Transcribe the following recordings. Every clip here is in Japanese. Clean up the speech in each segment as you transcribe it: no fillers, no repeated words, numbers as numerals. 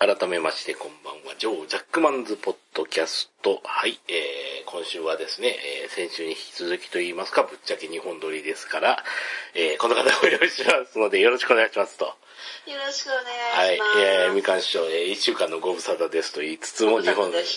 改めましてこんばんは。ジョー・ジャックマンズポッドキャスト。はい、今週はですね、先週に引き続きと言いますか、ぶっちゃけ2本撮りですから、この方をお用意しますので、よろしくお願いしますと。 よろしくお願いします。 はい、みかん師匠、1週間のご無沙汰ですと言いつつも、2本で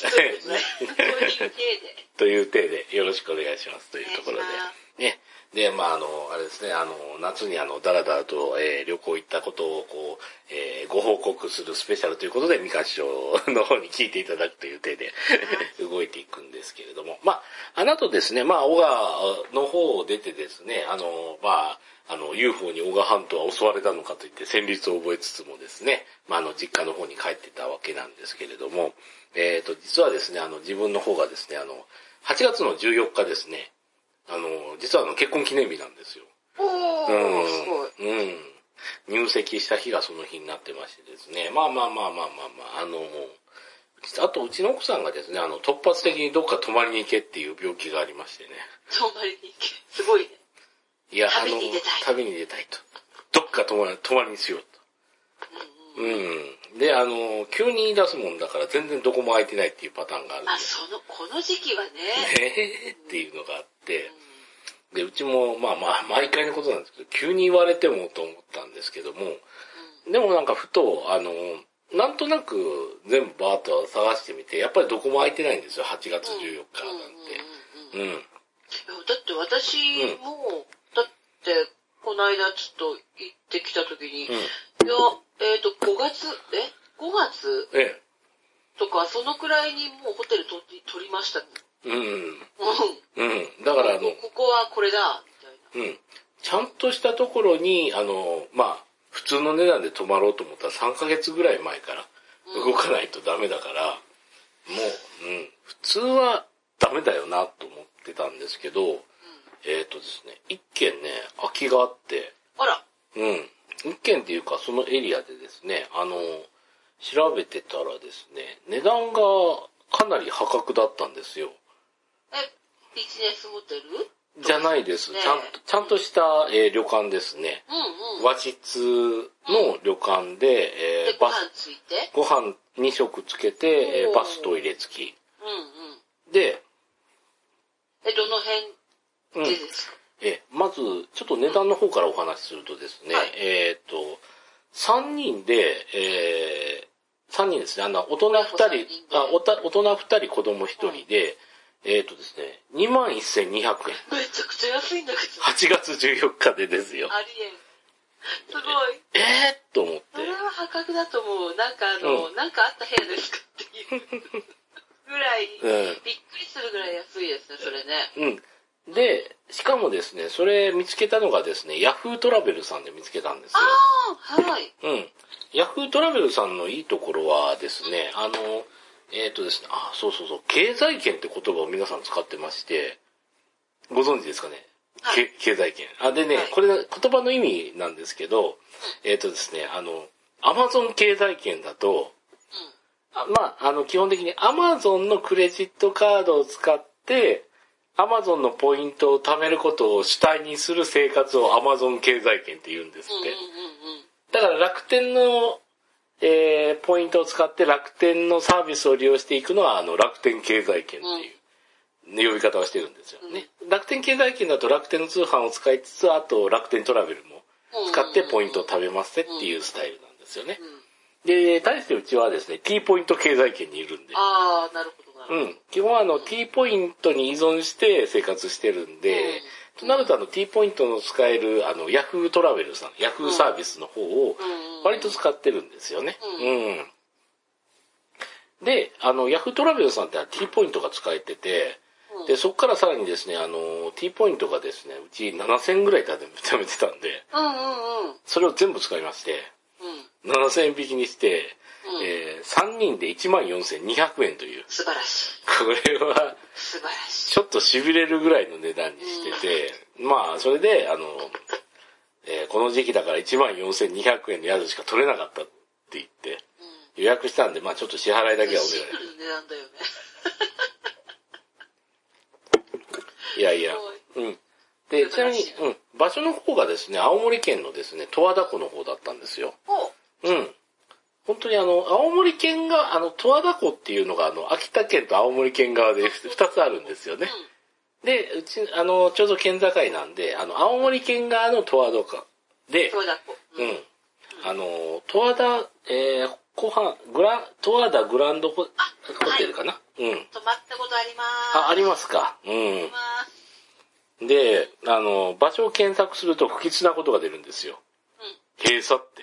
という体でよろしくお願いしますというところで。ね。で、あれですね、夏にだらだらと、旅行行ったことを、ご報告するスペシャルということで、三河師匠の方に聞いていただくという体で動いていくんですけれども。あの後ですね、小川の方を出てですね、UFO に小川半島は襲われたのかといって戦慄を覚えつつもですね、実家の方に帰ってたわけなんですけれども、実はですね、自分の方がですね、8月の14日ですね、実は結婚記念日なんですよ。 すごい。 入籍した日がその日になってましてですね。あとうちの奥さんがですね、突発的にどっか泊まりに行けっていう病気がありましてね。 泊まりに行け。すごいね。 いや、 旅に出たい。 旅に出たいと。どっか泊まりにしようと。で、急に言い出すもんだから全然どこも空いてないっていうパターンがあるんで。 この時期はね。 っていうのがあって、で、うちも、毎回のことなんですけど、急に言われてもと思ったんですけども、でもなんかふと、なんとなく全部バーッと探してみて、やっぱりどこも空いてないんですよ、8月14日なんて。 だって私も、だって、この間ちょっと行ってきた時に、5月とか、そのくらいにもうホテル取りましたね。 だからここはこれだ、みたいな。 ちゃんとしたところに、普通の値段で泊まろうと思ったら3ヶ月ぐらい前から動かないとダメだから、もう、普通はダメだよなと思ってたんですけど、ですね、一軒ね、空きがあって、 あら。 一軒っていうかそのエリアでですね、調べてたらですね、値段がかなり破格だったんですよ。 ビジネスホテルじゃないです。ちゃんとした、旅館ですね。和室の旅館で、 ご飯ついてご飯2食つけて、バストイレ付き。で、 どの辺でですか？ まず、ちょっと値段の方からお話しするとですね、3人で、3人ですね、大人2人、大人2人子供1人で、ですね、21,200円。 めちゃくちゃ安いんだけど。 8月14日でですよ。 ありえん。すごい。 と思って。 それは破格だと思う。なんかなんかあった部屋ですかっていうぐらい、びっくりするぐらい安いですね、それね。 で、しかもですね、それ見つけたのがですね、ヤフートラベルさんで見つけたんですよ。 はい。 ヤフートラベルさんのいいところはですね、ですね、そう、経済圏って言葉を皆さん使ってまして、ご存知ですかね、経済圏。でね、これ言葉の意味なんですけど、ですね、アマゾン経済圏だと、基本的にアマゾンのクレジットカードを使って、アマゾンのポイントを貯めることを主体にする生活をアマゾン経済圏って言うんですって。だから楽天の、ポイントを使って楽天のサービスを利用していくのは楽天経済圏っていう呼び方をしてるんですよね。楽天経済圏だと楽天の通販を使いつつ、あと楽天トラベルも使ってポイントを貯めますっていうスタイルなんですよね。で、対してうちはですね、T ポイント経済圏にいるんで。 なるほど。 基本はT ポイントに依存して生活してるんで、となるとT ポイントの使えるヤフートラベルさん、ヤフーサービスの方を割と使ってるんですよね。で、ヤフートラベルさんってT ポイントが使えてて、で、そこからさらにですね、T ポイントがですね、うち7000円ぐらい貯めてたんで、それを全部使いまして、7000円引きにして、3人で14,200円という。 素晴らしい。 これは、 素晴らしい。 ちょっと痺れるぐらいの値段にしてて、それで、この時期だから14,200円の宿しか取れなかったって言って、予約したんで、ちょっと支払いだけはお願い。 シンプルな値段だよね。 いや。で、ちなみに、場所の方がですね、青森県のですね、十和田湖の方だったんですよ。本当に青森県側、十和田湖っていうのが秋田県と青森県側で2つあるんですよね。で、うち、ちょうど県境なんで、青森県側の十和田湖で、 十和田湖。 十和田、十和田グランドホテルかな、うん。 泊まったことあります。 ありますか。うん。で、場所を検索すると不吉なことが出るんですよ。閉鎖って。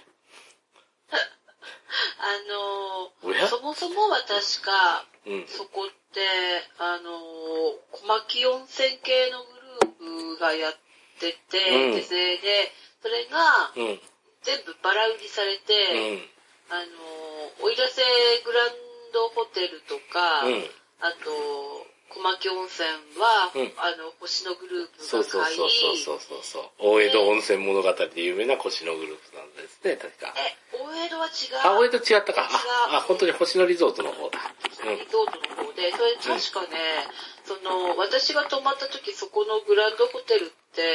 そもそもは確か、そこって、小牧温泉系のグループがやってて、で、それが、全部バラ売りされて、奥入瀬グランドホテルとか、あと、小牧温泉は、星野グループが買い、 そう。大江戸温泉物語で有名な星野グループなんですね、確か。 大江戸は違う。 大江戸違ったか。本当に星野リゾートの方だ。 リゾートの方で、それ確かね、私が泊まった時、そこのグランドホテルって、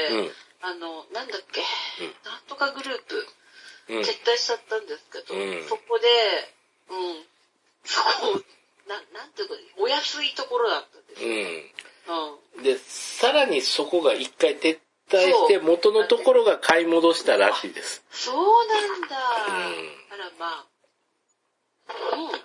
なんだっけ、なんとかグループ、撤退しちゃったんですけど、そこで、そこ、なんていうか、お安いところだったんですよ。 で、さらにそこが一回撤退して、元のところが買い戻したらしいです。 そうなんだ。あら、まあ。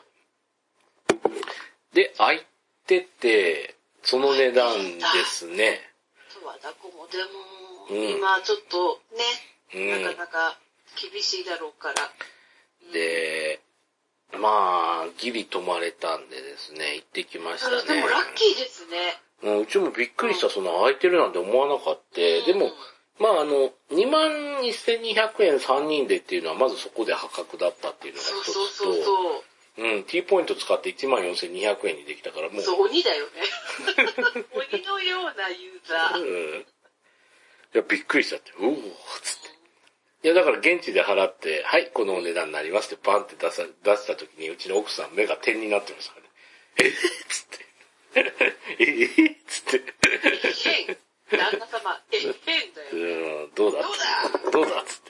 で、空いてて、その値段ですね。 十和田湖もでも、今ちょっとね、なかなか厳しいだろうから。 で、まあ、ギリ泊まれたんでですね、行ってきましたね。 でもラッキーですね。 うちもびっくりした、空いてるなんて思わなかった。でも、まあ21,200円3人でっていうのはまずそこで破格だったっていうのが一つと、T ポイント使って14,200円にできたからもう。 そう、鬼だよね。鬼のようなユーザー。 いや、びっくりしちゃって、つって。いや、だから現地で払って、はい、このお値段になりますってバンって出した時に、うちの奥さん目が点になってましたからね。つって。つって。 旦那様、だよ。 どうだつって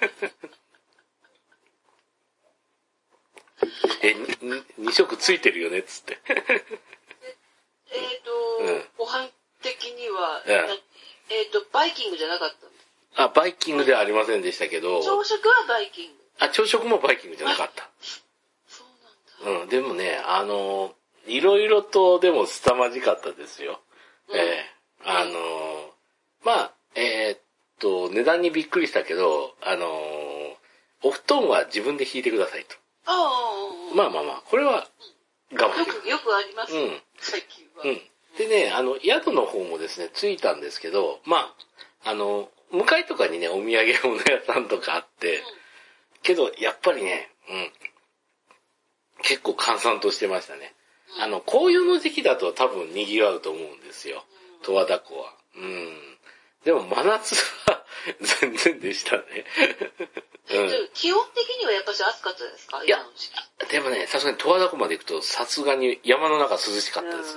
。2食ついてるよねつって。 ご飯的には、バイキングじゃなかったんです。 バイキングではありませんでしたけど。 朝食はバイキング。 朝食もバイキングじゃなかった。 そうなんだ。 でもね、いろいろとでも凄まじかったですよ。まあ、値段にびっくりしたけど、お布団は自分で引いてくださいと。まあ、これは我慢できる。 よくありますね、最近は。 でね、宿の方もですね、着いたんですけど、まあ、向かいとかにね、お土産物屋さんとかあって、けど、やっぱりね、結構閑散としてましたね。紅葉の時期だと多分賑わうと思うんですよ。十和田湖は。でも真夏は全然でしたね。 気温的にはやっぱし暑かったですか？ いや、でもね、さすがに十和田湖まで行くとさすがに山の中涼しかったです。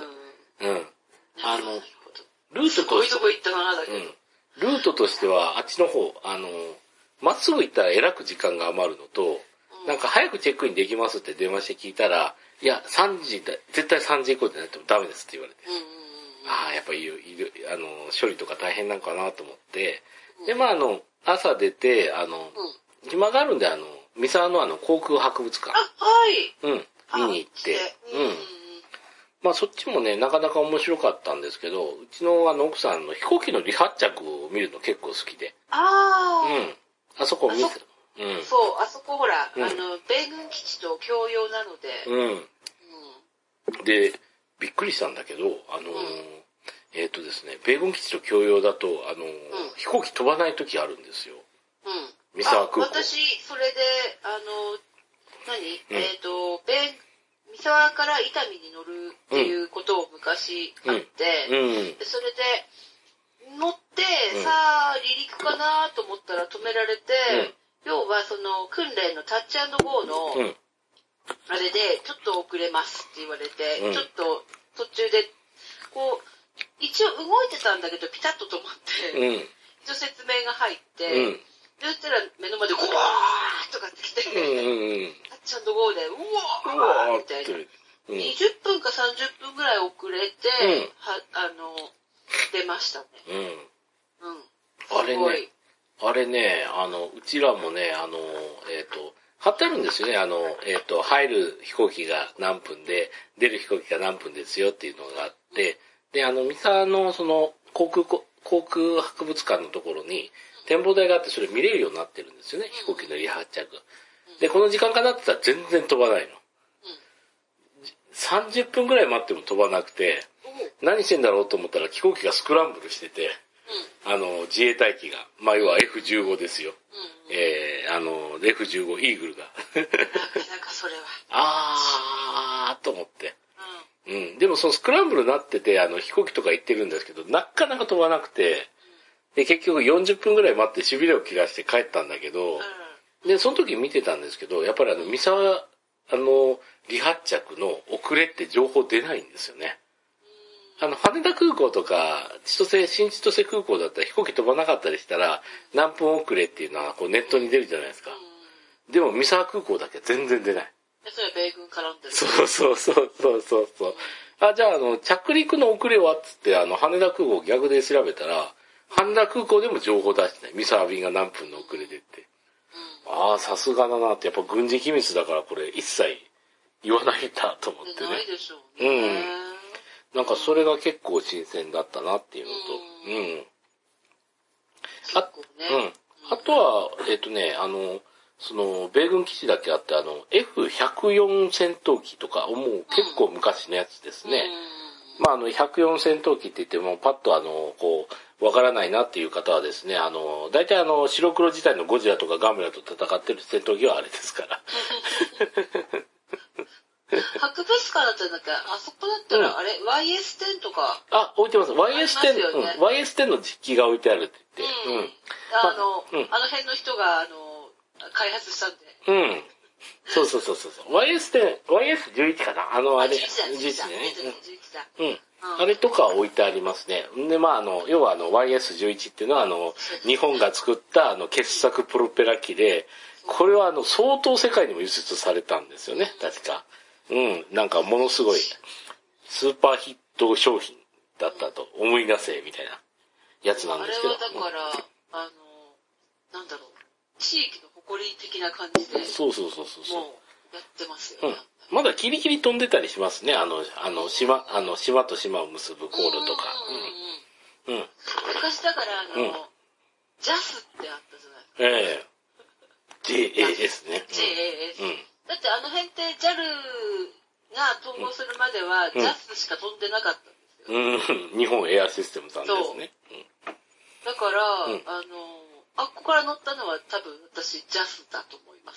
ルートとして、ルートとしてはあっちの方、まっすぐ行ったらえらく時間が余るのと、なんか早くチェックインできますって電話して聞いたら、いや、絶対3時以降でないとダメですって言われて。やっぱり処理とか大変なんかなと思って。で、まあ朝出て、暇があるんで、三沢の航空博物館。見に行って。まあそっちもね、なかなか面白かったんですけど、うちの奥さんの飛行機の離発着を見るの結構好きで。あそこ見せそう、あそこほら、米軍基地と共用なので。 で、びっくりしたんだけど、ですね、米軍基地と共用だと、飛行機飛ばない時あるんですよ。三沢空港。 私、それで、三沢から伊丹に乗るっていうことを昔あって、それで、乗って、さあ、離陸かなと思ったら止められて、要はその訓練のタッチ&ゴーの、あれで、ちょっと遅れますって言われて、ちょっと途中で、こう、一応動いてたんだけど、ピタッと止まって、一応説明が入って、そしたら目の前でゴワーとかって来て、 ちゃんとゴーで、うわーみたいな。20分か30分ぐらい遅れて、出ましたね。 あれね、うちらもね、貼ってあるんですよね。入る飛行機が何分で、出る飛行機が何分ですよっていうのがあって、で、三沢のその、航空博物館のところに、展望台があってそれ見れるようになってるんですよね。飛行機の離発着。で、この時間かなって言ったら全然飛ばないの。30分ぐらい待っても飛ばなくて、何してんだろうと思ったら飛行機がスクランブルしてて、自衛隊機が、まあ要は F15 ですよ。F15 イーグルが。 なんかそれは。 と思って。でもそのスクランブルになってて、飛行機とか行ってるんですけど、なかなか飛ばなくて、で、結局40分ぐらい待って痺れを切らして帰ったんだけど、で、その時見てたんですけど、やっぱり三沢、離発着の遅れって情報出ないんですよね。羽田空港とか、新千歳空港だったら飛行機飛ばなかったりしたら、何分遅れっていうのはこうネットに出るじゃないですか。でも三沢空港だけ全然出ない。 それは米軍絡んでる。 そう。じゃあ着陸の遅れはっつって、羽田空港逆で調べたら、羽田空港でも情報出してない。三沢便が何分の遅れでって。さすがだなって、やっぱ軍事機密だからこれ一切言わないんだと思ってね。 ないでしょうね。 なんかそれが結構新鮮だったなっていうのと、あとは、その、米軍基地だけあって、F104 戦闘機とか、もう結構昔のやつですね。まあ、104戦闘機って言っても、パッとこう、わからないなっていう方はですね、大体白黒時代のゴジラとかガメラと戦ってる戦闘機はあれですから。 博物館だったらなんか、あそこだったら、YS10 とか。 置いてます。YS10、YS10 の実機が置いてあるって言って。 あの辺の人が、開発したんで。 そう。YS10、YS11 かな11ね。あれとか置いてありますね。で、まあ、要はYS11 っていうのは日本が作った傑作プロペラ機で、これは相当世界にも輸出されたんですよね、確か。なんかものすごい、スーパーヒット商品だったと思い出せ、みたいなやつなんですけど。 あれはだから、なんだろう、地域の誇り的な感じで。そう。もう、やってますよね。 まだキリキリ飛んでたりしますね。島と島を結ぶ航路とか。 昔だから、JAS ってあったじゃないですか。 JAS ね。 JAS。だってあの辺って JAL が統合するまでは JAS しか飛んでなかったんですよ。 日本エアシステムさんですね。 だから、ここから乗ったのは多分私 JAS だと思います。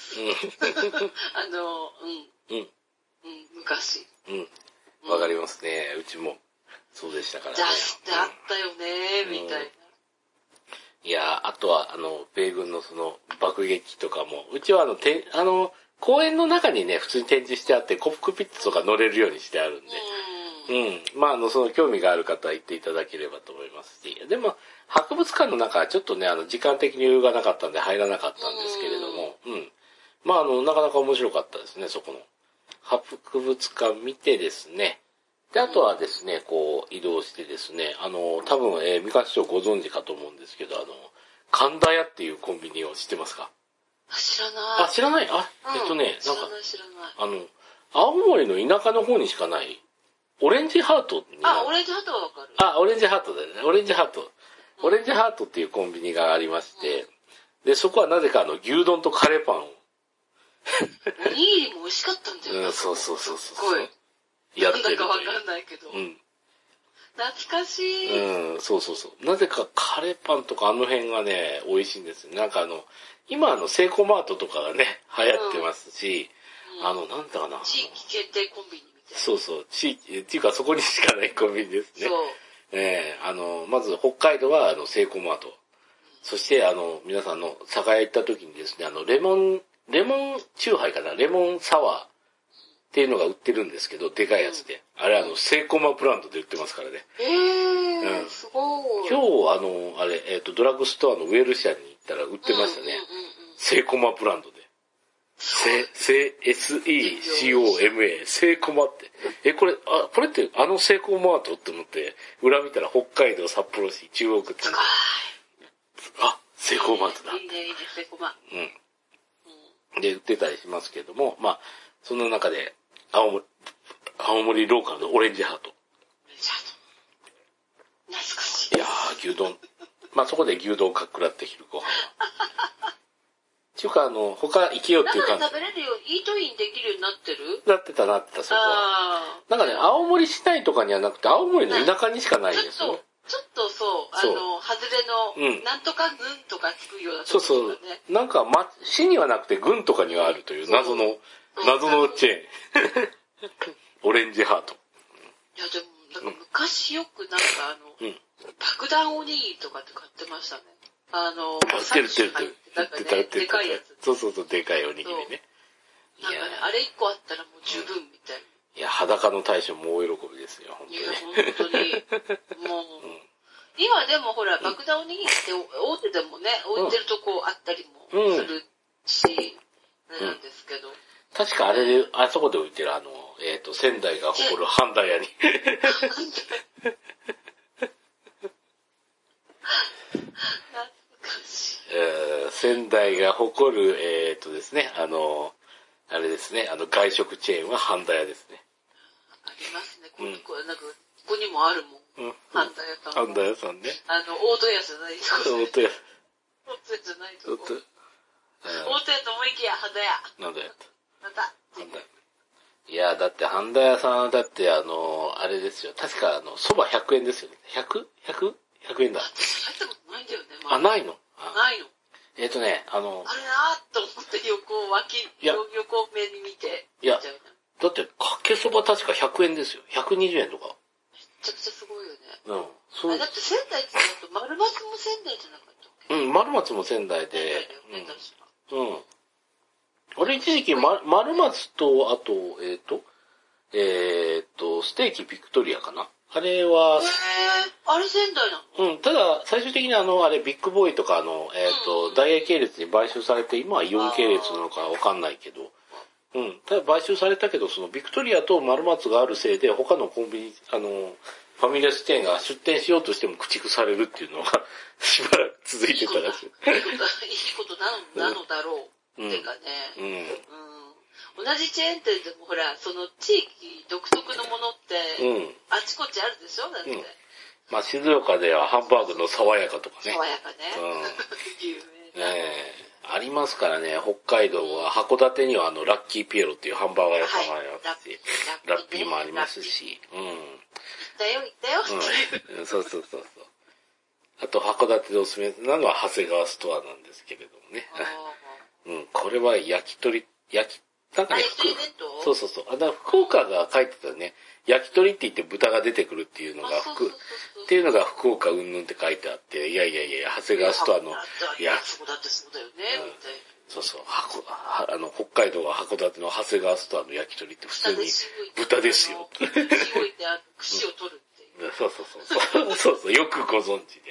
昔。 わかりますね。うちもそうでしたからね。 JAS ってあったよね、みたいな。 いや、あとは米軍のその爆撃とかも、うちは公園の中にね、普通に展示してあって、コックピットとか乗れるようにしてあるんで。まあ、その興味がある方は行っていただければと思いますし。でも、博物館の中はちょっとね、時間的に余裕がなかったんで入らなかったんですけれども、まあ、なかなか面白かったですね、そこの。博物館見てですね。で、あとはですね、こう、移動してですね、多分、三河市長ご存知かと思うんですけど、神田屋っていうコンビニを知ってますか？ 知らない。 知らない？なんか、 知らない。 青森の田舎の方にしかない、オレンジハートに。 オレンジハートはわかる。 オレンジハートだよね。オレンジハート。オレンジハートっていうコンビニがありまして、で、そこはなぜか牛丼とカレーパンを。 おにぎりも美味しかったんだよね。 そう。 すごい。 やってる。 なんだかわかんないけど。懐かしい。 そう。なぜかカレーパンとかあの辺がね、美味しいんですよ。なんか今セイコーマートとかがね、流行ってますし、なんだかな。 地域限定コンビニみたいな。 そう。地域、っていうかそこにしかないコンビニですね。 そう。 まず北海道はセイコーマート。そして皆さんの酒屋行った時にですね、レモンチューハイかな、レモンサワーっていうのが売ってるんですけど、でかいやつで。あれセイコーマブランドで売ってますからね。 すごい。 今日ドラッグストアのウェルシアに行ったら売ってましたね。セイコーマブランドで。 SECOMA、セイコマって。これってセイコーマートって思って、裏見たら北海道札幌市中央区って。セイコーマートだ。 いいね、セイコマ。 で、売ってたりしますけども、まあ、その中で、青森ローカルのオレンジハート。 懐かしい。 いやー、牛丼。まあ、そこで牛丼かっくらって昼ご飯は。っていうか、他行けよっていうか。 食べれるように、イートインできるようになってる？ なってた、そこは。なんかね、青森市内とかにはなくて、青森の田舎にしかないんですよね。 ちょっとそう、外れの、なんとか郡とかつくようなところ、ね。 そう。なんか、市にはなくて郡とかにはあるという謎のチェーン。オレンジハート。 いや、でも、なんか昔よくなんか爆弾おにぎりとかって買ってましたね。 売ってる。 でかいやつ。 そう、でかいおにぎりね。 なんかね、あれ1個あったらもう十分みたいな。 いや、裸の大将も大喜びですよ、本当に。 いや、本当に。もう、今でもほら、爆弾おにぎりって大手でもね、置いてるとこあったりもするし、なんですけど。 確かあそこで置いてる仙台が誇る半田屋に。仙台が誇る、ですね、あれですね、外食チェーンは半田屋ですね。 ありますね。なんか、ここにもあるもん。半田屋さん。 半田屋さんね。 大戸屋じゃないとこ。 大戸屋じゃないとこ。大戸屋と思いきや、半田屋。 なんだよ。 また。 いや、だって半田屋さんはだってあれですよ。確か蕎麦100円ですよね。100 円だ。 入ったことないんだよね。 ないの？ ないの。 あれなーと思って横目に見て。 いや、だってかけそば確か100円ですよ。120円とか。 めちゃくちゃすごいよね。 そう。 だって仙台って言うと丸松も仙台じゃなかったっけ？ 丸松も仙台で。あれ一時期丸松と、あと、ステーキビクトリアかな。あれは、 あれ仙台なの？ただ、最終的にあれビッグボーイとか大英系列に買収されて、今はイオン系列なのかわかんないけど、ただ買収されたけど、そのビクトリアと丸松があるせいで、他のコンビニ、ファミレスチェーンが出店しようとしても駆逐されるっていうのがしばらく続いてたらしい。 いいことなのだろう。ってかね。同じチェーン店でもほら、その地域独特のものって、あちこちあるでしょだって。 まあ、静岡ではハンバーグの爽やかとかね。 爽やかね。有名な。 ありますからね、北海道は函館にはラッキーピエロっていうハンバーガー屋さんがありますし、ラッピーもありますし、 行ったよっていう。 そう。あと函館でおすすめなのは長谷川ストアなんですけれどもね。これは焼き鳥、なんかね、そう。福岡が書いてたね、焼き鳥って言って豚が出てくるっていうのがっていうのが福岡うんぬんって書いてあって、いや、長谷川ストアの、 いや、そうだってそうだよね、みたいな。 そう、北海道は函館の長谷川ストアの焼き鳥って普通に豚ですよ。 串置いて串を取るっていう。 そう、よくご存知で。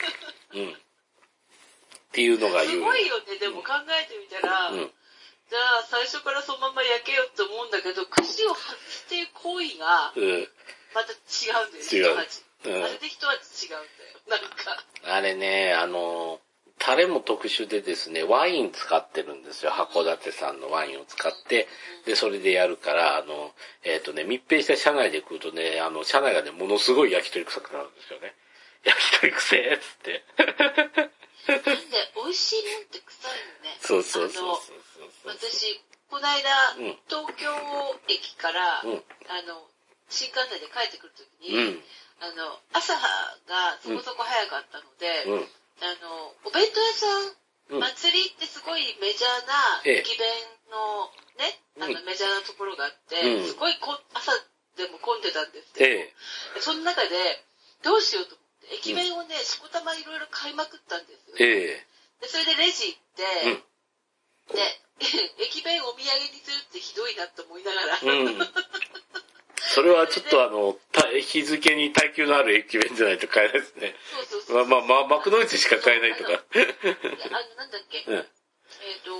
っていうのがすごいよね、でも考えてみたら、じゃあ最初からそのまま焼けよって思うんだけど、串を外すっていう行為が、また違うんだよね、一味。あれで一味違うんだよ、なんか。 あれね、タレも特殊でですね、ワイン使ってるんですよ。函館産のワインを使って。で、それでやるから、密閉した車内で食うとね、車内がね、ものすごい焼き鳥臭くなるんですよね。焼き鳥臭えっつって。 なんで、美味しいもんって臭いよね。 そう。 私、この間、東京駅から、新幹線で帰ってくるときに、朝がそこそこ早かったので、お弁当屋さん、祭りってすごいメジャーな駅弁のね、メジャーなところがあって、すごい朝でも混んでたんですけど、その中で、どうしようと思って、駅弁をね、しこたまいろいろ買いまくったんですよ。で、それでレジ行って、で、駅弁お土産にするってひどいなと思いながら。 それはちょっと日付に耐久のある駅弁じゃないと買えないですね。 そう。 幕の内しか買えないとか。 なんだっけ。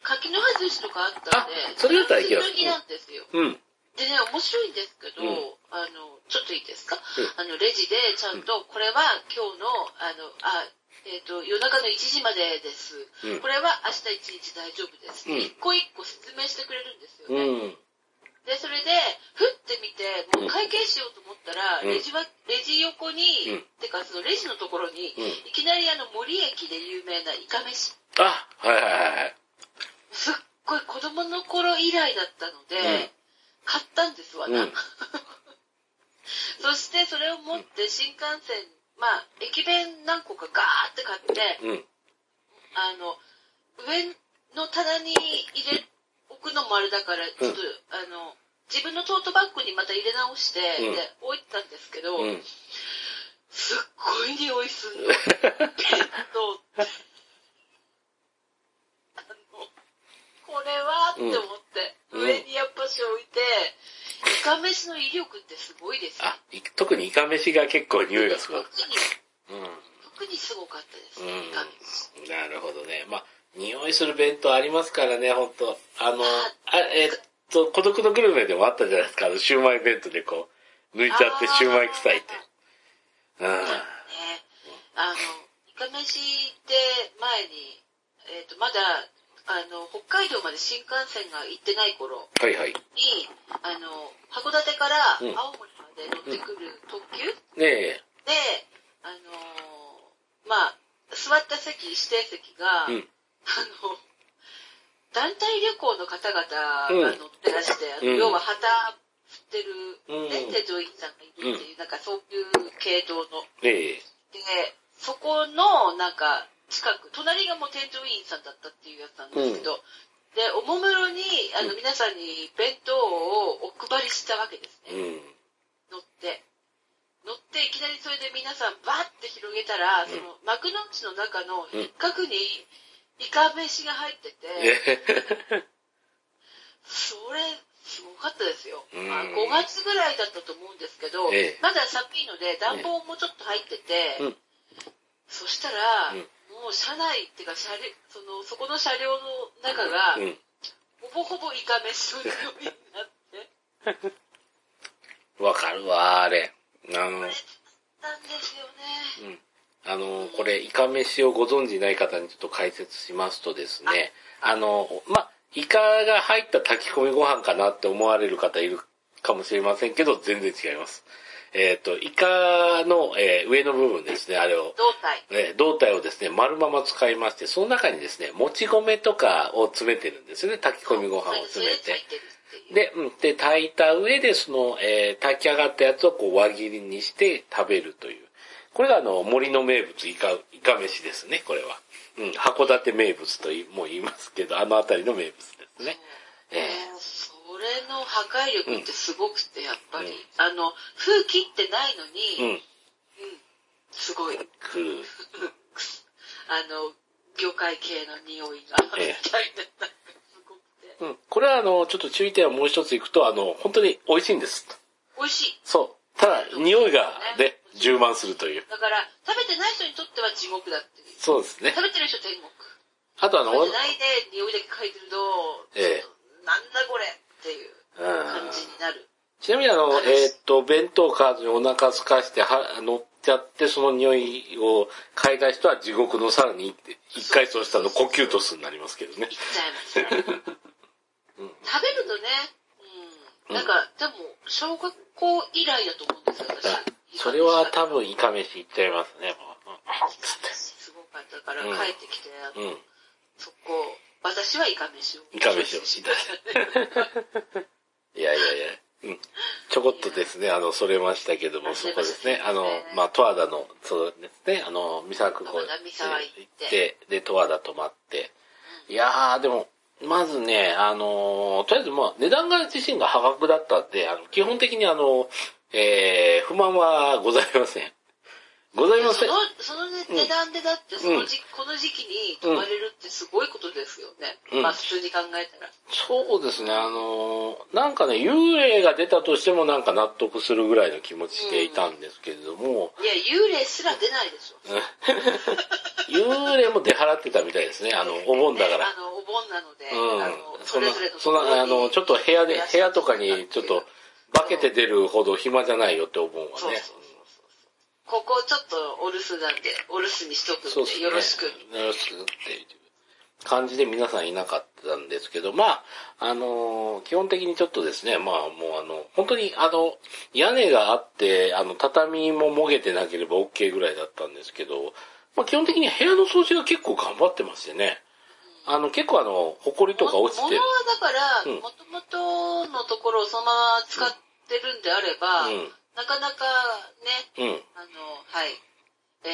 柿の葉寿司とかあったんで、 それだったらいけます。 なんですよ。 うん。 でね、面白いんですけど、ちょっといいですか、レジでちゃんと、これは今日の、夜中の1時までです。これは明日1日大丈夫です。一個一個説明してくれるんですよね。で、それで、ふって見て、もう会計しようと思ったら、レジ横に、てかそのレジのところに、いきなり森駅で有名なイカ飯。 はいはいはい。 すっごい子供の頃以来だったので、買ったんですわな。そしてそれを持って新幹線、駅弁何個かガーって買って、上の棚に置くのもあれだから、ちょっと、自分のトートバッグにまた入れ直して、で、置いてたんですけど、すっごい匂いすんの。弁当って。これはって思って、上にやっぱし置いて、イカ飯の威力ってすごいですよ。 特にイカ飯が結構匂いがすごい。 特にすごかったです、イカ飯。 なるほどね。匂いする弁当ありますからね、ほんと。孤独のグルメでもあったじゃないですか、シューマイ弁当でこう、抜いちゃってシューマイ臭いって。 イカ飯って前に、まだ、北海道まで新幹線が行ってない頃に、函館から青森まで乗ってくる特急で、座った席、指定席が、団体旅行の方々が乗ってらして、要は旗振ってる、添乗員さんがいるっていう、なんかそういう系統の。で、そこの、近く、隣がもう添乗員さんだったっていうやつなんですけど、で、おもむろに、皆さんに弁当をお配りしたわけですね。乗って、いきなりそれで皆さんバッて広げたら、その幕の内の中の一角にイカ飯が入ってて、それ、すごかったですよ。5月ぐらいだったと思うんですけど、まだ寒いので暖房もちょっと入ってて、そしたら、もう車内っていうかそこの車両の中が、ほぼほぼイカ飯の匂いになって。 わかるわ、あれ。 なんですよね。 これ、イカ飯をご存じない方にちょっと解説しますとですね、イカが入った炊き込みご飯かなって思われる方いるかもしれませんけど、全然違います。イカの、上の部分ですね、あれを。胴体をですね、丸まま使いまして、その中にですね、もち米とかを詰めてるんですよね、炊き込みご飯を詰めて。で、炊いた上で、その、炊き上がったやつをこう輪切りにして食べるという。これが森の名物イカ飯ですね、これは。函館名物とも言いますけど、あの辺りの名物ですね。 それの破壊力ってすごくて、やっぱり。風切ってないのに、すごい。魚介系の匂いが、みたいな、すごくて。 これはちょっと注意点はもう一ついくと、本当に美味しいんです。 美味しい。 そう。ただ、匂いがね、充満するという。 だから、食べてない人にとっては地獄だっていう。 そうですね。 食べてる人天国。 あと食べてないで匂いだけ嗅いでると、なんだこれっていう感じになる。 ちなみに弁当買わずにお腹空かして乗っちゃって、その匂いを嗅いだ人は地獄のさらに一回そうした呼吸とすになりますけどね。 いっちゃいますね。食べるとね、でも、小学校以来だと思うんですよ、私。 それは多分イカ飯いっちゃいますね、 すごかったから、帰ってきて、私はイカ飯を。 イカ飯をいただいや。ちょこっとですね、それましたけども、そこですね、十和田の、そうですね、三沢空港行って、で、十和田泊まって。いやー、でも、まずね、とりあえず値段が自身が破格だったんで、基本的に不満はございません。 ございません。 その値段でだって、この時期に泊まれるってすごいことですよね。まあ普通に考えたら。 そうですね、なんかね、幽霊が出たとしてもなんか納得するぐらいの気持ちでいたんですけれども。 いや、幽霊すら出ないでしょ。 幽霊も出払ってたみたいですね、お盆だから。 お盆なので、 それぞれのところにちょっと部屋とかにちょっと化けて出るほど暇じゃないよってお盆はね。そうここちょっとお留守なんで、お留守にしとくんで、よろしく。 よろしくっていう感じで皆さんいなかったんですけど、まあ、基本的にちょっとですね、まあもう本当に屋根があって、畳ももげてなければ OK ぐらいだったんですけど、まあ基本的に部屋の掃除が結構頑張ってましてね。結構埃とか落ちてる。 物はだから、元々のところをそのまま使ってるんであれば、なかなかね、はい、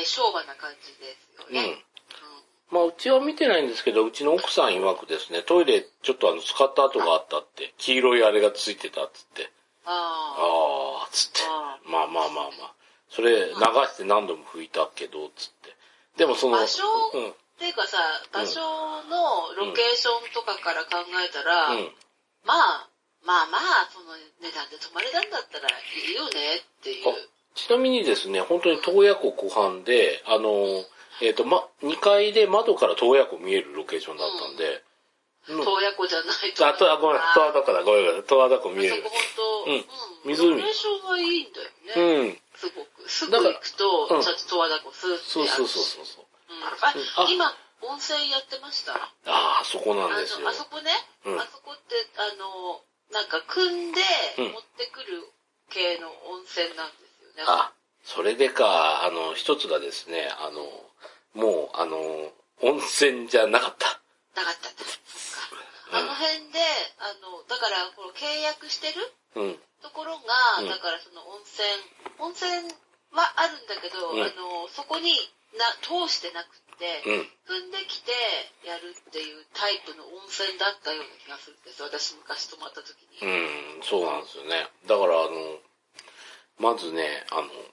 商売な感じですよね。 まあ、うちは見てないんですけど、うちの奥さん曰くですね、トイレちょっと使った跡があったって、黄色いあれがついてたっつって。つって。まあ。それ流して何度も拭いたけど、つって。でも場所っていうかさ、場所のロケーションとかから考えたら、まあ、その値段で泊まれたんだったらいいよねっていう。 ちなみにですね、本当に洞爺湖湖畔で、2階で窓から洞爺湖見えるロケーションだったんで。 洞爺湖じゃないと。 ごめん、十和田湖だ、ごめん、十和田湖見える。 そこ本当、 湖。 ロケーションはいいんだよね。すごく。すぐ行くと、ちょっと十和田湖スーッてある。 そう。 今、温泉やってました。 あそこなんですよ。 あそこね、あそこって、なんか、組んで持ってくる系の温泉なんですよね。 それでか、一つがですね、もう、温泉じゃなかった。 なかったんです。あの辺で、だから、この契約してるところが、だからその温泉はあるんだけど、そこに通してなくて、踏んできてやるっていうタイプの温泉だったような気がするんです。私昔泊まった時に。 そうなんですよね。だからまずね、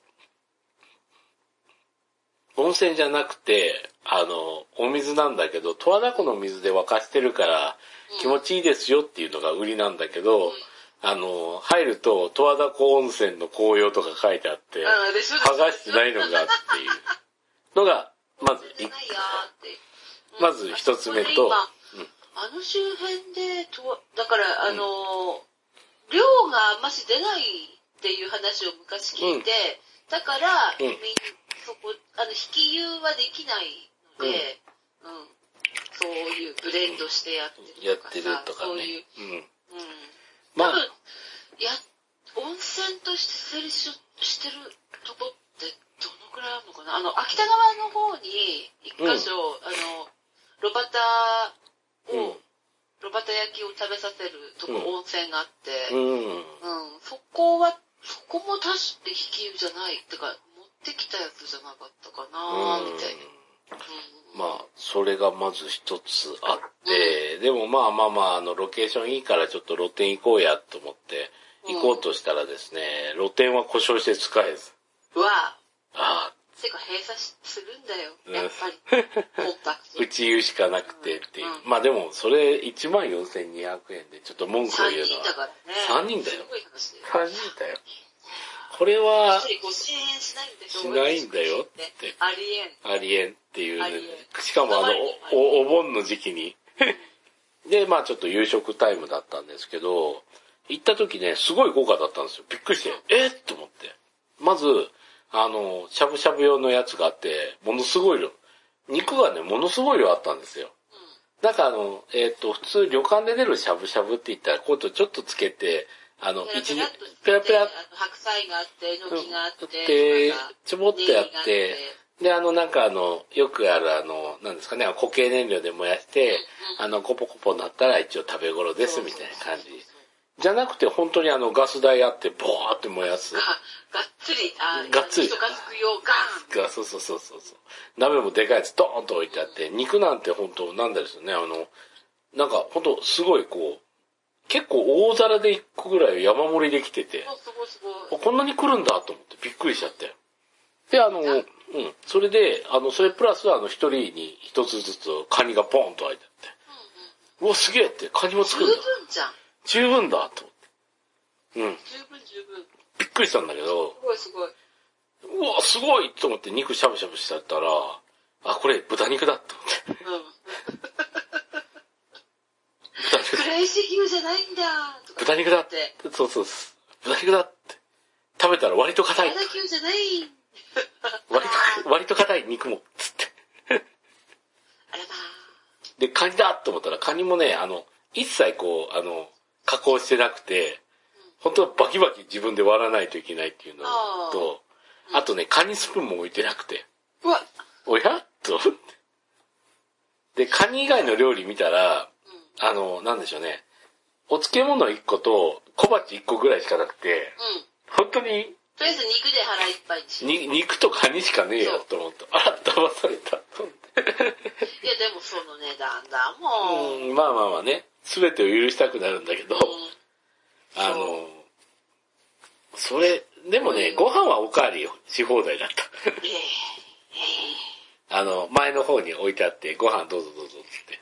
温泉じゃなくて、お水なんだけど、十和田湖の水で沸かしてるから気持ちいいですよっていうのが売りなんだけど、入ると十和田湖温泉の紅葉とか書いてあって、剥がしてないのがっていうのが、まず一つ目と、 あの周辺で、だから、量があんまし出ないっていう話を昔聞いて、だから、そこ、引き湯はできないので、そういうブレンドしてやってるとかさ、そういう、多分、温泉として成立してるとこってどのくらいあるのかな。秋田川の方に一箇所、炉端焼きを食べさせるとこ、温泉があって、そこも確か引き湯じゃないってか、持ってきたやつじゃなかったかなみたいな。 まあ、それがまず一つあって、でもまあ、ロケーションいいからちょっと露店行こうやと思って、行こうとしたらですね、露店は故障して使えず。 てか閉鎖するんだよ、やっぱり。コンパクト。 うち湯しかなくてっていう。まあでも、それ14,200円でちょっと文句を言うのは。 3人だからね。 3人だよ。 すごい話だよ。3人だよ。これは、 1人5000円しないんだよ。 しないんだよって。 ありえんっていうね。しかもお盆の時期に。で、まあちょっと夕食タイムだったんですけど、行った時ね、すごい豪華だったんですよ。びっくりして、と思って。まず、しゃぶしゃぶ用のやつがあって、ものすごい量。肉がね、ものすごい量あったんですよ。なんか普通旅館で出るしゃぶしゃぶって言ったら、こうとちょっとつけて、 ペラペラ。白菜があって、えのきがあって、 ちょぼってやって、で、よくあるなんですかね、固形燃料で燃やして、コポコポになったら一応食べ頃ですみたいな感じ。じゃなくて、本当にガス台あって、ボーって燃やす。 がっつり、 人がつくよ、ガーン。 そう。鍋もでかいやつドーンと置いてあって、肉なんて本当なんだですよね、なんか本当すごい結構大皿で1個ぐらい山盛りできてて、 すごい。 こんなに来るんだと思ってびっくりしちゃって。 で、それで、それプラス一人に一つずつカニがポンと開いてあって。うわ、すげえって、カニも作るんだ。 十分じゃん。 十分だ、と思って。 十分。 びっくりしたんだけど。 すごい。 うわ、すごいと思って肉しゃぶしゃぶしてたら、あ、これ豚肉だと思って。 クレイジー牛じゃないんだとか豚肉だって。そうそう。豚肉だって。食べたら割と硬い。 豚牛じゃない。 割と硬い肉も、つって。 あらまで、カニだと思ったら、カニもね、一切加工してなくて、本当はバキバキ自分で割らないといけないっていうのと、あとね、カニスプーンも置いてなくて。 うわおやと思って。で、カニ以外の料理見たら、なんでしょうね。お漬物1個と小鉢1個ぐらいしかなくて、本当に、 とりあえず肉で腹いっぱいにしよう。 肉とカニしかねえよと思って、あら、騙されたと思って。 いや、でもその値段だもん。 まあね、すべてを許したくなるんだけど、それ、でもね、ご飯はおかわりし放題だった。前の方に置いてあって、ご飯どうぞどうぞって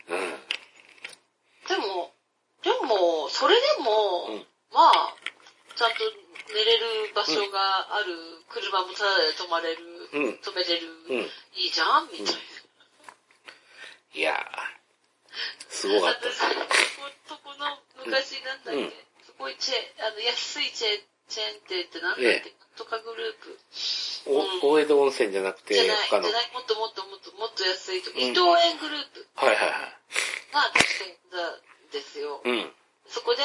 でも、それでも、まあ、ちゃんと寝れる場所がある、車もタダで止めれる、いいじゃんみたいな。 いやー、すごかった。 そこの昔なんだっけ、すごい安いチェーン店ってなんだっけ、とかグループ。 大江戸温泉じゃなくて、 じゃない、もっと安いとこ、伊藤園グループ。 はい。 が出してたんですよ。そこで、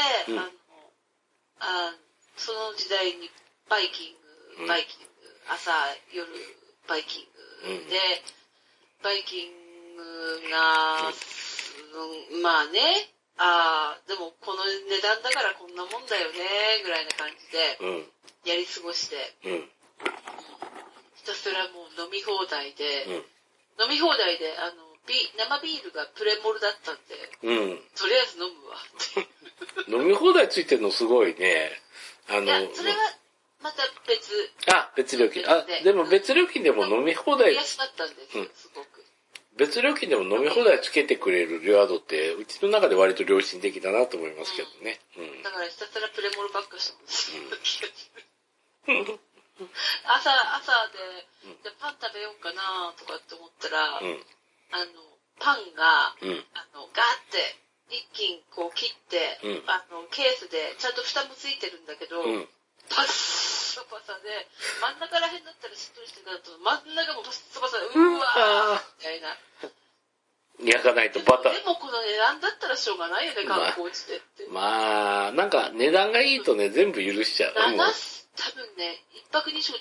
その時代にバイキング、朝、夜、バイキングで、バイキングが、まあね、でもこの値段だからこんなもんだよね、ぐらいな感じで、やり過ごして、ひたすらもう飲み放題で、生ビールがプレモルだったんで、とりあえず飲むわって。 飲み放題ついてるのすごいね。 いや、それはまた別。 別料金。でも別料金でも飲み放題。 安かったんですよ、すごく。 別料金でも飲み放題つけてくれる宿って、うちの中で割と良心的だなと思いますけどね。 だからひたすらプレモルばっかしたんですよ。朝で、じゃパン食べようかなとかって思ったら、パンが、ガーって一斤こう切って、ケースでちゃんと蓋もついてるんだけど、パッサパサで、真ん中ら辺だったらしっとりしてると、真ん中もパッサパサで、うわーみたいな。 焼かないとバター。 でもこの値段だったらしょうがないよね、観光地でって。 なんか値段がいいとね、全部許しちゃう。 多分ね、一泊二食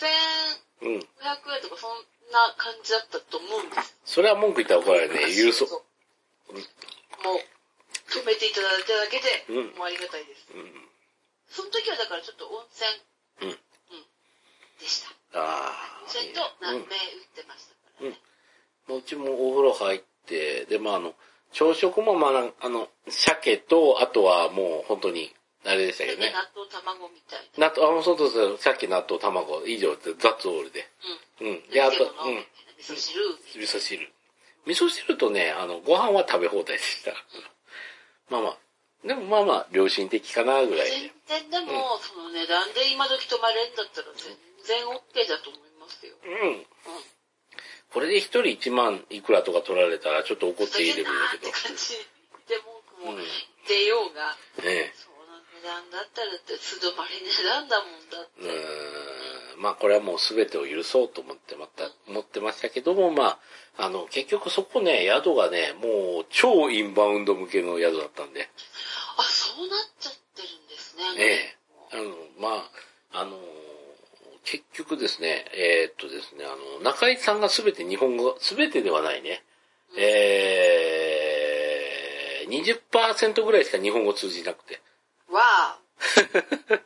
7500円とかそんな感じだったと思うんです。 それは文句言ったら怒られるね、許そう。 もう、止めていただいただけで、もうありがたいです。その時はだからちょっと温泉、でした。温泉と麺打ってましたからね。 うちもお風呂入って、で、朝食も鮭と、あとはもう本当に、あれでしたけどね。 納豆卵みたいな。 そうです。鮭、納豆、卵、以上で、ザッツオールで。 で、あと、味噌汁。 味噌汁とね、ご飯は食べ放題でした。でも良心的かな、ぐらいで。 全然でも、その値段で今時泊まれんだったら全然 OK だと思いますよ。 これで一人1万いくらとか取られたらちょっと怒っていいレベルだけど。 って感じで文句も出ようが。その値段だったらって素泊まり値段だもんだって。 これはもう全てを許そうと思ってましたけども、結局そこね、宿がね、もう超インバウンド向けの宿だったんで。 そうなっちゃってるんですね。 結局ですね、中井さんが全て日本語、全てではないね。20% ぐらいしか日本語通じなくて。 わー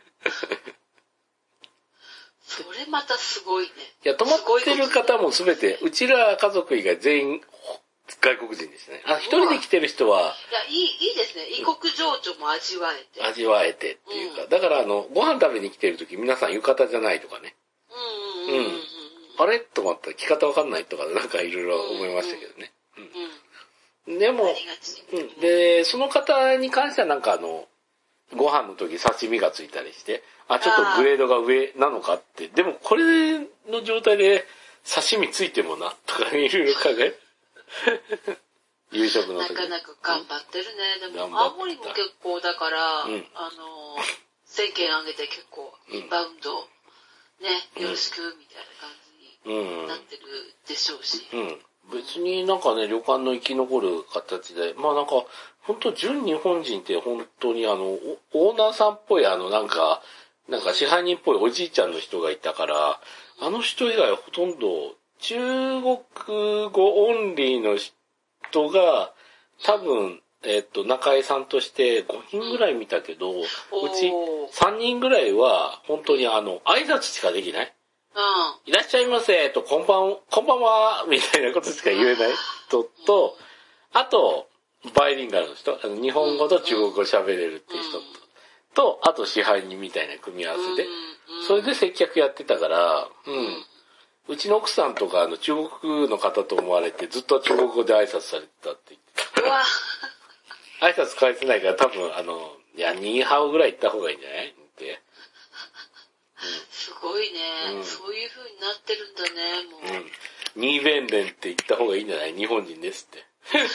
それまたすごいね。 いや、泊まってる方も全て、うちら家族以外全員外国人でしたね。一人で来てる人は。 いいですね。異国情緒も味わえて。 味わえてっていうか。だからご飯食べに来てるとき皆さん浴衣じゃないとかね。 あれと思ったら着方わかんないとかなんかいろいろ思いましたけどね。でも、で、その方に関してはなんかご飯の時刺身がついたりして、ちょっとグレードが上なのかって、でもこれの状態で刺身ついてもな、とかいろいろ考え。夕食の時。 なかなか頑張ってるね。でも、青森も結構だから、1000件あげて結構、インバウンド、ね、よろしく、みたいな感じになってるでしょうし。 別になんかね、旅館の生き残る形で、まあなんか、本当純日本人って本当にオーナーさんっぽいなんか支配人っぽいおじいちゃんの人がいたから、あの人以外はほとんど中国語オンリーの人が、多分、中江さんとして5人ぐらい見たけど、うち3人ぐらいは本当に挨拶しかできない。いらっしゃいませと、こんばんは、みたいなことしか言えない人と、あと、バイリンガルの人、日本語と中国語喋れるっていう人と、あと支配人みたいな組み合わせで、それで接客やってたから、うちの奥さんとか中国の方と思われてずっと中国語で挨拶されてたって言ってた。挨拶返せないから多分いや、ニーハオぐらい行った方がいいんじゃないって。 すごいね、そういう風になってるんだね、もう。 ニーベンベンって言った方がいいんじゃない？日本人ですって。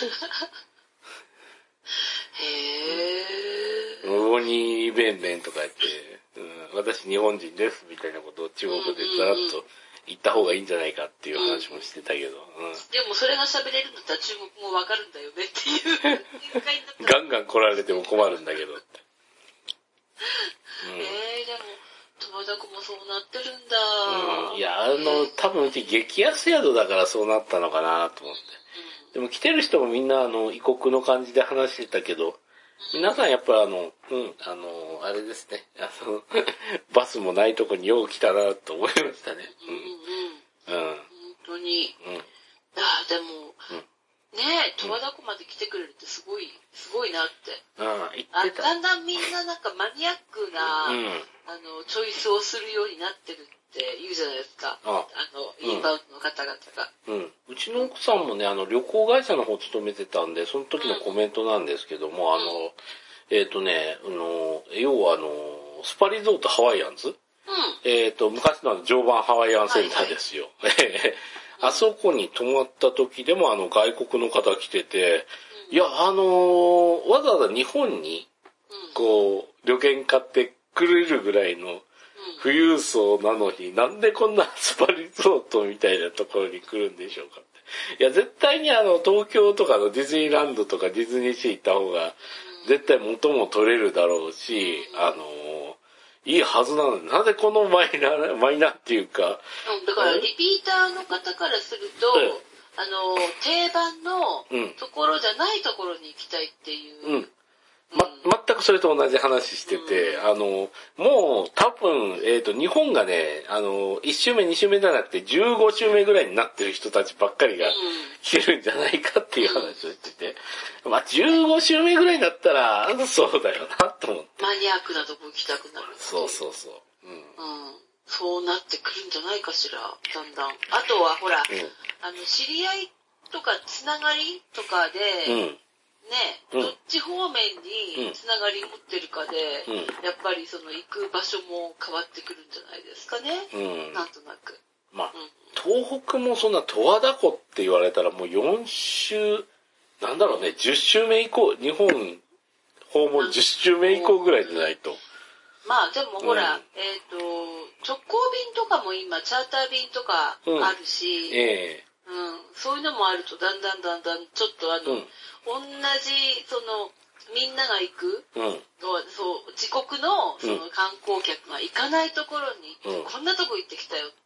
オニーベンベンとか言って、私日本人ですみたいなことを中国でざらっと言った方がいいんじゃないかっていう話もしてたけど。 でもそれが喋れるんだったら中国語わかるんだよねっていうガンガン来られても困るんだけどって。 でも、十和田湖もそうなってるんだ。 いや、多分うち激安宿だからそうなったのかなと思って。でも来てる人もみんな異国の感じで話してたけど、皆さんやっぱりあれですね、バスもないとこによう来たなと思いましたね。 本当に。でも、十和田湖まで来てくれるってすごいなって。だんだんみんななんかマニアックな、チョイスをするようになってるって言うじゃないですか。インバウンドの方々が。 うちの奥さんもね、旅行会社の方勤めてたんで、その時のコメントなんですけども、要はスパリゾートハワイアンズ、昔の常磐ハワイアンセンターですよ。あそこに泊まった時でも外国の方来てて、いや、わざわざ日本に、旅券買ってくれるぐらいの富裕層なのに、なんでこんなスパリゾートみたいなところに来るんでしょうかって。いや、絶対に東京とかのディズニーランドとかディズニーシー行った方が、絶対元も取れるだろうし、いいはずなのに、なぜこのマイナーっていうか。 だからリピーターの方からすると、定番のところじゃないところに行きたいっていう。 全くそれと同じ話してて、もう多分、日本がね、1周目、2周目じゃなくて15周目ぐらいになってる人たちばっかりが来てるんじゃないかっていう話をしてて、15周目ぐらいになったら、そうだよなと思って。 マニアックなとこ行きたくなる。 そう。 そうなってくるんじゃないかしら、だんだん。あとはほら、知り合いとかつながりとかで、どっち方面につながり持ってるかで、やっぱりその行く場所も変わってくるんじゃないですかね。なんとなく。 東北もそんな十和田湖って言われたらもう4周、なんだろうね、10周目以降、日本訪問10周目以降ぐらいじゃないと。 でもほら、直行便とかも今、チャーター便とかあるし、そういうのもあるとだんだんちょっと同じみんなが行く、自国のその観光客が行かないところに、こんなとこ行ってきたよって。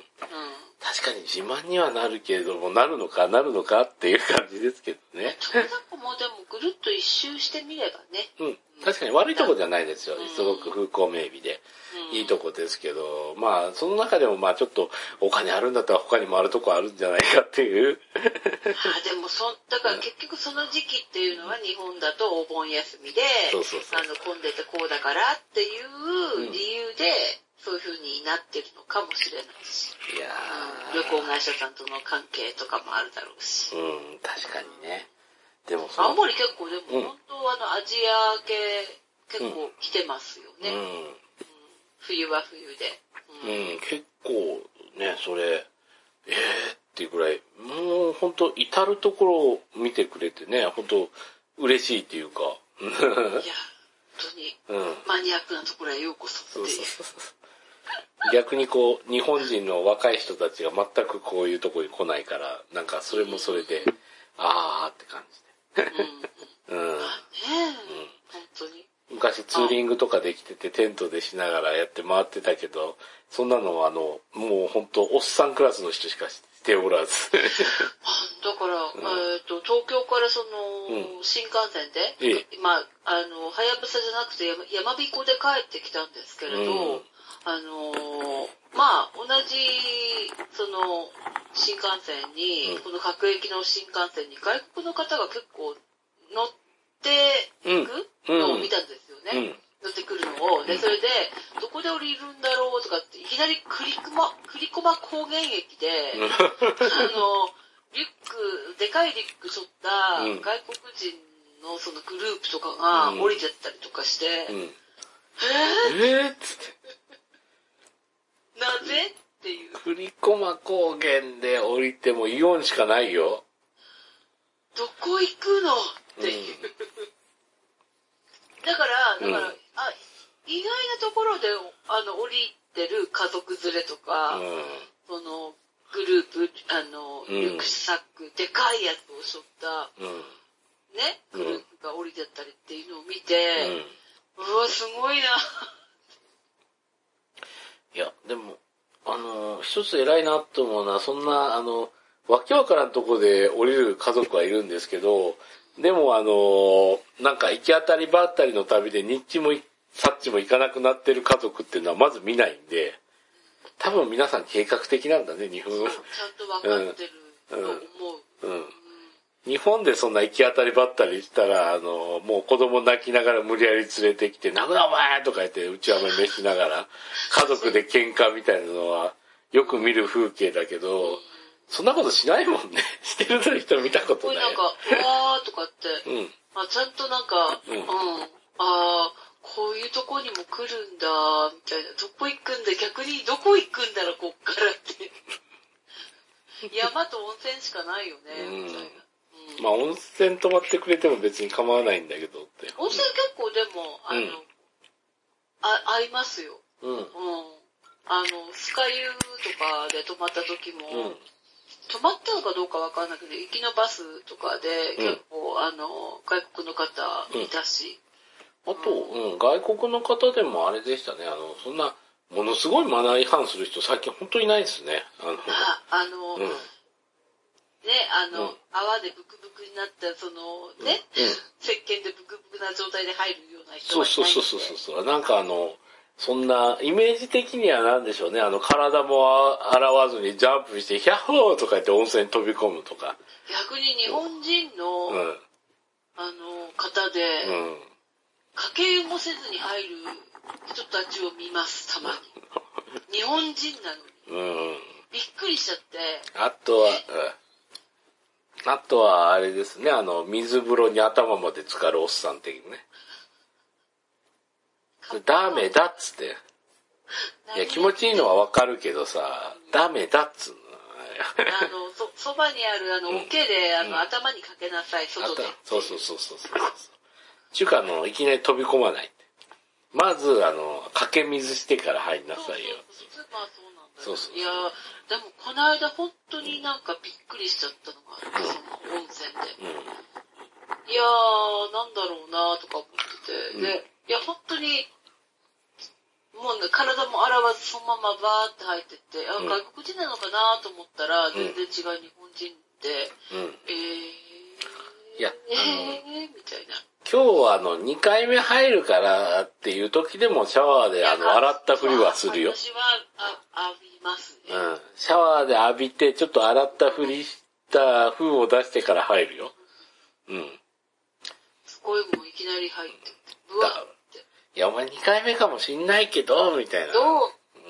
確かに自慢にはなるけれども、なるのかっていう感じですけどね。 十和田湖もでもぐるっと一周してみればね。 確かに悪いとこじゃないですよ。すごく風光明媚で。いいとこですけど、その中でもちょっとお金あるんだったら他にもあるとこあるんじゃないかっていう。 でもだから結局その時期っていうのは日本だとお盆休みで、混んでてこうだからっていう理由で、 そういう風になってるのかもしれないし。 いや旅行会社さんとの関係とかもあるだろうし。 確かにね。でも青森結構でも本当アジア系結構来てますよね。冬は冬で。 結構ね、それ、っていうぐらい、もう本当至るところを見てくれてね、本当嬉しいっていうか。 いや、本当に、マニアックなところへようこそっていう。 逆にこう、日本人の若い人たちが全くこういうところに来ないから、なんかそれもそれで、あーって感じで。 本当に。 昔ツーリングとかできててテントでしながらやって回ってたけど、そんなのはもう本当おっさんクラスの人しかしておらず。 だから、東京から新幹線で、はやぶさじゃなくて山彦で帰ってきたんですけれど、同じ、新幹線に、この各駅の新幹線に外国の方が結構乗っていくのを見たんですよね。乗ってくるのを。で、それで、どこで降りるんだろうとかって、いきなり栗駒高原駅で、リュック、でかいリュック背負った外国人のそのグループとかが降りてったりとかして、 っつって。 なぜっていう。 栗駒高原で降りてもイオンしかないよ。 どこ行くのっていう。だから、意外なところで、降りてる家族連れとか、グループ、リュックサック、でかいやつを背負った、ね、グループが降りてったりっていうのを見て、うわ、すごいな。 いや、でも、一つ偉いなと思うのは、そんな、わけわからんとこで降りる家族はいるんですけど、でもなんか行き当たりばったりの旅でニッチもサッチも行かなくなってる家族っていうのはまず見ないんで、多分皆さん計画的なんだね、日本。 ちゃんと分かってると思う。 日本でそんな行き当たりばったりしたら、もう子供泣きながら無理やり連れてきて、泣くなお前とか言ってうちわめしながら、家族で喧嘩みたいなのはよく見る風景だけど、そんなことしないもんね。してる人見たことない。 なんか、うわーとかって、ちゃんとなんか、こういうとこにも来るんだ、みたいな。どこ行くんだ、逆にどこ行くんだろ、こっからって。山と温泉しかないよね、みたいな。 温泉泊まってくれても別に構わないんだけどって。 温泉結構でも、合いますよ。スカユとかで泊まった時も、泊まったのかどうかわかんないけど、行きのバスとかで結構、外国の方いたし。 あと、外国の方でもあれでしたね。そんな、ものすごいマナー違反する人最近本当にいないですね。 泡でブクブクになった、石鹸でブクブクな状態で入るような人はいないんで。 そう。なんかそんな、イメージ的には何でしょうね。体も洗わずにジャンプして、ヒャッホーとか言って温泉に飛び込むとか。 逆に日本人の、方で、かけ湯もせずに入る人たちを見ます、たまに。日本人なのに。びっくりしちゃって。 あとは、あれですね、水風呂に頭まで浸かるおっさん的にね。ダメだっつって。いや、気持ちいいのはわかるけどさ、ダメだっつうの。 そばにある桶で、頭にかけなさい、外で。 そう。ちゅうか、いきなり飛び込まない。まず、かけ水してから入りなさいよ。 そう。いや、でもこの間本当になんかびっくりしちゃったのがあって、その温泉で。いやー、なんだろうなとか思ってて。で、いや、本当に、もうね、体も洗わずそのままバーって入ってって、外国人なのかなと思ったら、全然違う日本人で、みたいな。 今日は2回目入るからっていう時でもシャワーで洗ったふりはするよ。 私は浴びますね。 シャワーで浴びてちょっと洗ったふりした風を出してから入るよ。 すごいもういきなり入って、ブワーって。 いや、お前2回目かもしんないけど、みたいな。 どう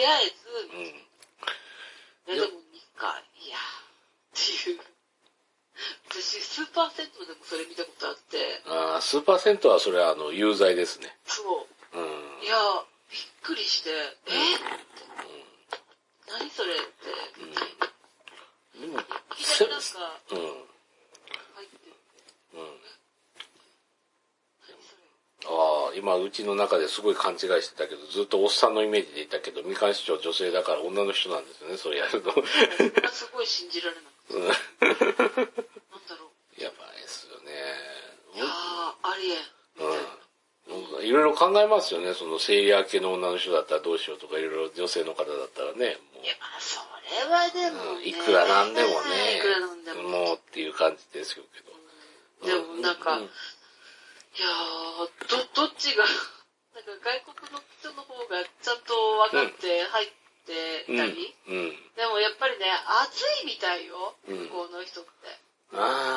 りあえず、でも2回、いや、っていう。私、スーパー銭湯でもそれ見たことあって。 スーパー銭湯はそれは有罪ですね。 そう。いや、びっくりして、何それって。でも、いきなりなんか、入ってる。 今、うちの中ですごい勘違いしてたけど、ずっとおっさんのイメージでいたけど、みかん市長女性だから女の人なんですよね、それやると。 すごい信じられなくて。なんだろう。 やばいですよね。 いやー、ありえん。 いろいろ考えますよね、その生理明けの女の人だったらどうしようとか、いろいろ女性の方だったらね。 いや、それはでもね、 いくらなんでもね、 いくらなんでも。 もうっていう感じですけど。 でもなんか、いやー、どっちが、なんか外国の人の方がちゃんと分かって入ってたり、でもやっぱりね、暑いみたいよ、向こうの人って。 お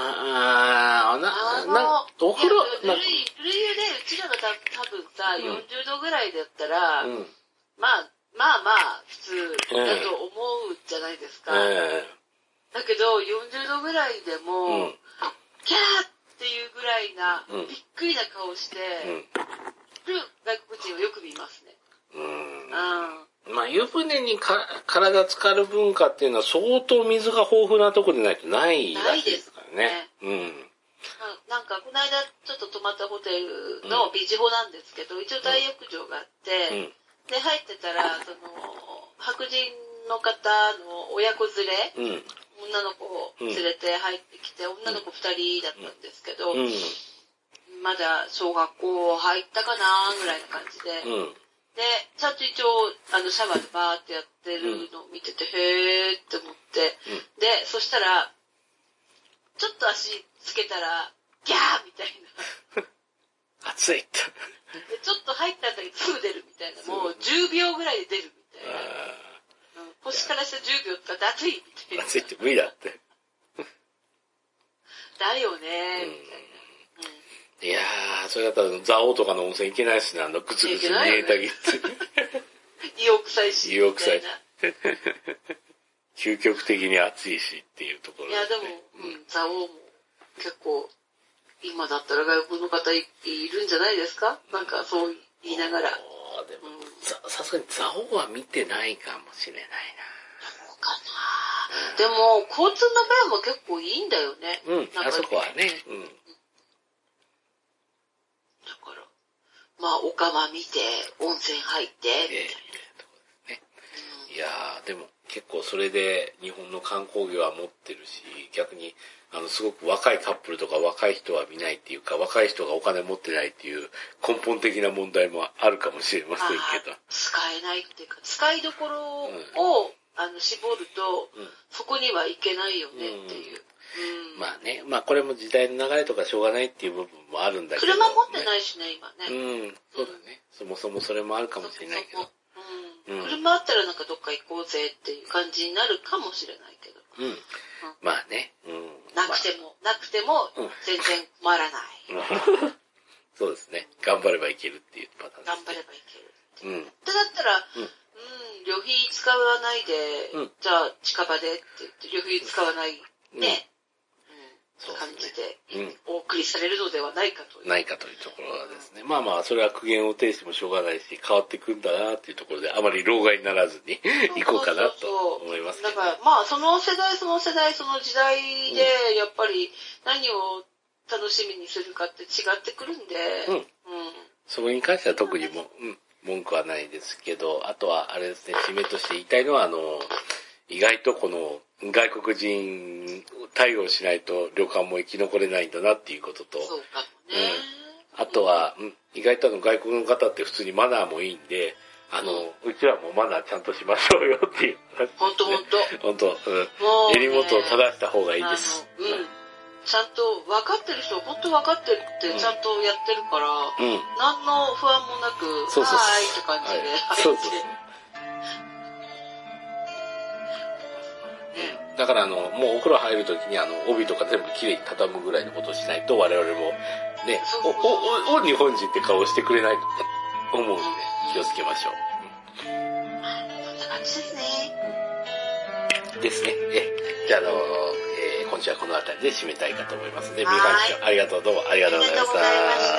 風呂、 古湯でうちらが多分さ、40度ぐらいだったら、まあ、普通だと思うじゃないですか。だけど、40度ぐらいでも、キャーっていうぐらいな、びっくりな顔してる外国人をよく見ますね。 まあ、湯船に体浸かる文化っていうのは相当水が豊富なとこでないとないらしいですからね。 なんか、この間ちょっと泊まったホテルのビジホなんですけど、一応大浴場があって、で、入ってたら、白人の方の親子連れ、女の子を連れて入ってきて、女の子2人だったんですけど、まだ小学校入ったかなぐらいな感じで、で、ちゃんと一応、シャワーでバーってやってるのを見てて、へーって思って、で、そしたら、ちょっと足つけたら、ギャーみたいな。熱いって。 で、ちょっと入ったんだけどすぐ出るみたいな、もう10秒ぐらいで出るみたいな。腰からしたら10秒使って熱いみたいな。 熱いって無理だって。 だよねみたいな。 いやー、それだったら蔵王とかの温泉行けないしね、グツグツ煮えたぎって。 硫黄臭いし。 硫黄臭いし。究極的に暑いしっていうところ、 いや、でも、蔵王も結構、今だったら外国の方いるんじゃないですか？なんかそう言いながら。でもさすがに蔵王は見てないかもしれないな。 そうかな。でも、交通の便も結構いいんだよね。 あそこはね。 だから、まあ、お釜見て、温泉入って、みたいな。 いやー、でも結構それで日本の観光業は持ってるし、逆に、すごく若いカップルとか若い人は見ないっていうか、若い人がお金持ってないっていう根本的な問題もあるかもしれませんけど。 使えないっていうか、使いどころを、絞ると、そこにはいけないよねっていう。 まあね、まあこれも時代の流れとかしょうがないっていう部分もあるんだけど、 車持ってないしね、今ね。 そうだね。そもそもそれもあるかもしれないけど。 車あったらなんかどっか行こうぜっていう感じになるかもしれないけど。 まあね。 なくても、全然困らない。 そうですね。頑張ればいけるっていうパターンです。 頑張ればいける。ってだったら、旅費使わないで、じゃあ近場でって言って、旅費使わないね。感じで、お送りされるのではないかという。 ないかというところですね。まあまあ、それは苦言を呈してもしょうがないし、変わっていくんだなっていうところで、あまり老害にならずに行こうかなと思いますけど。 だから、まあ、その世代、その時代で、やっぱり何を楽しみにするかって違ってくるんで、 そこに関しては特にも、文句はないですけど、あとは、あれですね、締めとして言いたいのは、意外とこの外国人対応しないと旅館も生き残れないんだなっていうことと、 そうかもね。 あとは、意外と外国の方って普通にマナーもいいんで、うちらもマナーちゃんとしましょうよっていう、ね。 ほんと。 襟元を正した方がいいです。 ちゃんと分かってる人は本当分かってるってちゃんとやってるから、何の不安もなく、はーいって感じで入って。 だからもうお風呂入るときに帯とか全部きれいに畳むぐらいのことをしないと我々もね、日本人って顔してくれないと思うんで気をつけましょう。 私感じですね。 ですね。じゃあ、今週はこの辺りで締めたいかと思いますので、みかん師匠、ありがとう、どうもありがとうございました。 ありがとうございました。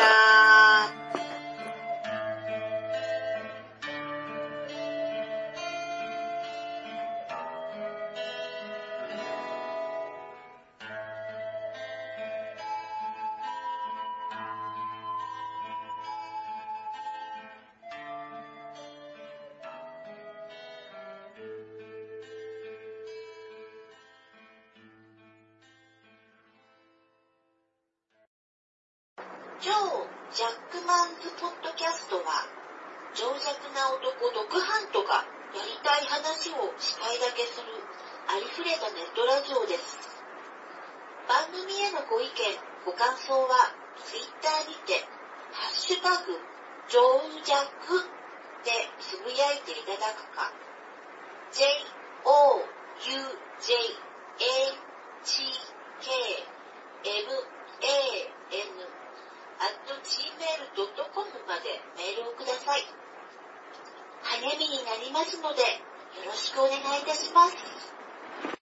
超ジャックマンズポッドキャストは、情弱な男ドクハントがやりたい話をしたいだけするありふれたネットラジオです。番組へのご意見、ご感想はツイッターにてハッシュタグジョージャックでつぶやいていただくか、joujhkman@gmail.com までメールをください。励みになりますのでよろしくお願いいたします。